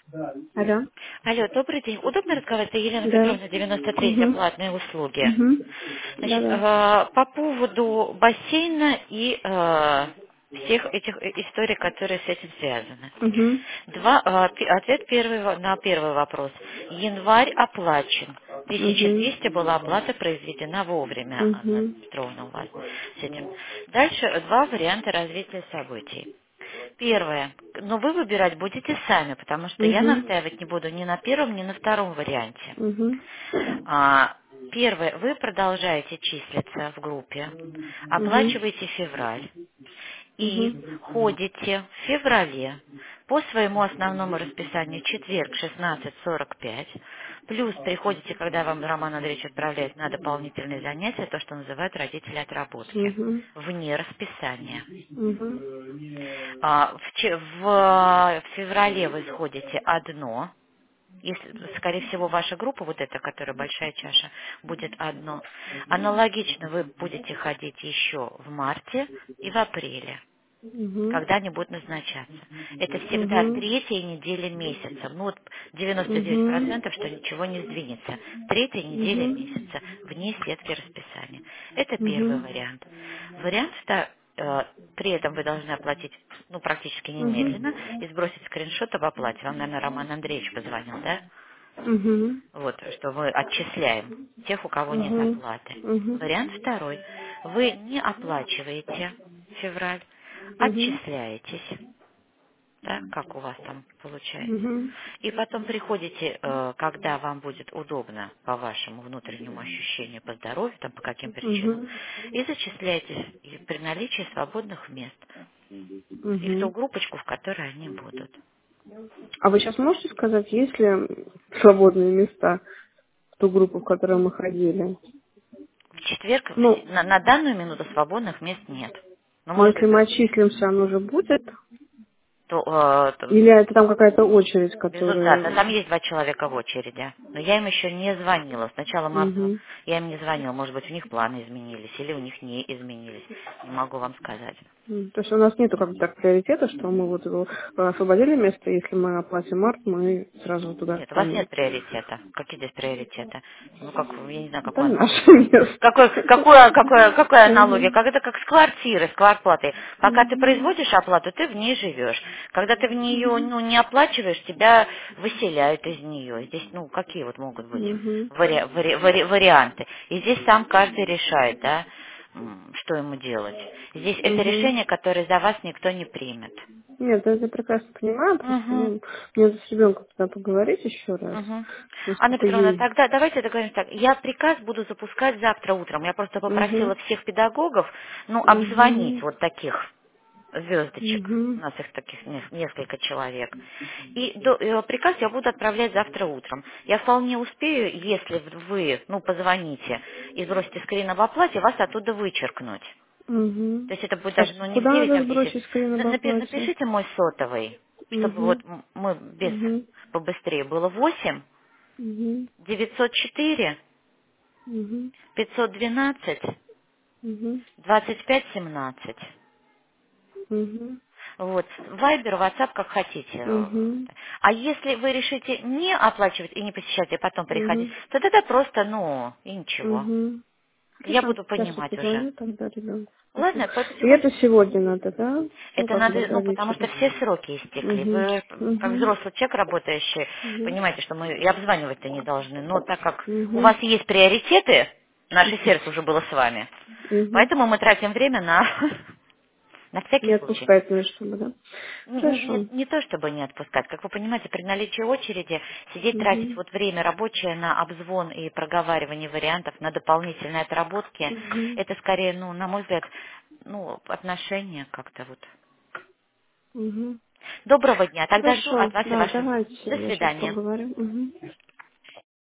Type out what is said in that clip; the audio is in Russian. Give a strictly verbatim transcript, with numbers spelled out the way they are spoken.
Алло. Алло, добрый день. Удобно разговаривать? Это Елена Да. Петровна, девяносто третья, Угу. платные услуги. Угу. Да, Значит, да. э, по поводу бассейна и э, всех этих э, историй, которые с этим связаны. Угу. Два, э, пи- ответ первый, во- на первый вопрос. Январь оплачен. тысяча Угу. двести была оплата произведена вовремя, Анна Угу. Петровна, у вас с этим. Дальше два варианта развития событий. Первое. Но вы выбирать будете сами, потому что я Угу. настаивать не буду ни на первом, ни на втором варианте. Угу. А, Первое. Вы продолжаете числиться в группе, Угу. оплачиваете февраль и Угу. ходите в феврале по своему основному расписанию четверг шестнадцать сорок пять, плюс приходите, когда вам Роман Андреевич отправляет на дополнительные занятия, то, что называют родители отработки, Угу. вне расписания. Угу. А, В, че- в феврале вы сходите одно, если, скорее всего, ваша группа, вот эта, которая большая чаша, будет одно. Аналогично вы будете ходить еще в марте и в апреле, Угу. когда они будут назначаться. Это всегда Угу. третья неделя месяца. Ну вот девяносто девять Угу. процентов, что ничего не сдвинется. Третья неделя Угу. месяца вне сетки расписания. Это первый Угу. вариант. Вариант второй. При этом вы должны оплатить, ну, практически Угу. немедленно и сбросить скриншот об оплате. Вам, наверное, Роман Андреевич позвонил, да? Угу. Вот, что мы отчисляем тех, у кого нет Угу. оплаты. Угу. Вариант второй. Вы не оплачиваете февраль, Угу. отчисляетесь, да, как у вас там получается. Угу. И потом приходите, э, когда вам будет удобно по вашему внутреннему ощущению, по здоровью, там по каким причинам, Угу. и зачисляетесь и при наличии свободных мест и в ту Угу. группочку, в которой они будут. А вы сейчас можете сказать, есть ли свободные места в ту группу, в которую мы ходили? В четверг Ну, в- на, на данную минуту свободных мест нет. Но но может если быть мы вы отчислимся, оно же будет? то, э, то- Или это там какая-то очередь, результаты. которая... Там есть два человека в очереди. Но я им еще не звонила. Сначала мы обзва- Угу. я им не звонила. Может быть, у них планы изменились или у них не изменились. Не могу вам сказать. М, То есть у нас нету как бы так приоритета, что мы вот его, э, освободили место, если мы оплатим март, мы сразу туда Нет, у вас станем. нет приоритета. Какие здесь приоритеты? Ну, как, я не знаю, Это какую не аналогию. наше место. Какой, какую, какую, какая аналогия? Мгм. Как это как с квартирой, с квартплатой. Пока ты Мгм. производишь оплату, ты в ней живешь. Когда ты в нее Мгм. ну, не оплачиваешь, тебя выселяют из нее. Здесь, ну, какие вот могут быть Мгм. вари- вари- вари- варианты? И здесь сам каждый решает, да, м, что ему делать. Здесь это Мгм. решение, которое за вас никто не примет. Нет, я это прекрасно понимаю, просто Мгм. ну, мне надо с ребенком тогда поговорить еще раз, Мгм. Анна насколько Петровна, ей. тогда давайте договоримся так. Я приказ буду запускать завтра утром. Я просто попросила Угу. всех педагогов, ну, обзвонить Угу. вот таких звездочек. У Угу. нас их таких не- несколько человек. И до- э, приказ я буду отправлять завтра утром. Я вполне успею, если вы, ну, позвоните и сбросите скрин об оплате, вас оттуда вычеркнуть. Угу. То есть это будет А даже, с- ну, не в куда девять, а надо в десять. сбросить скрин На- об напи- оплате? Напишите мой сотовый, чтобы вот Угу. м- мы без Угу. побыстрее было восемь Угу. девятьсот четыре Угу. пятьсот двенадцать Угу. двадцать пять семнадцать. Угу. Вот. Вайбер, WhatsApp, как хотите. Угу. А если вы решите не оплачивать и не посещать, и потом приходить, Угу. то тогда просто, ну, и ничего. Угу. Я Хорошо. буду Сейчас я понимать уже. позвоню тогда ребенку. Спрошу. Ладно, по- И это потихонечку. сегодня надо, да? Ну, Это как надо, бы ну, до потому что вечера. все сроки истекли. Угу. Вы, как Угу. взрослый человек, работающий, Угу. понимаете, что мы и обзванивать-то не должны. Но так как у Угу. вас есть приоритеты, наше сердце уже было с вами, Угу. поэтому мы тратим время на, на всякий Не случай. отпускать меня, чтобы, да? Не, не- не- Хорошо. не то, чтобы не отпускать. Как вы понимаете, при наличии очереди сидеть, тратить Угу. вот время рабочее на обзвон и проговаривание вариантов, на дополнительные отработки, Угу. это скорее, ну, на мой взгляд, ну, отношения как-то вот. Угу. Доброго дня. Тогда жду Хорошо. от вас и Да, ваших... давайте. До Я сейчас свидания. поговорю. Угу.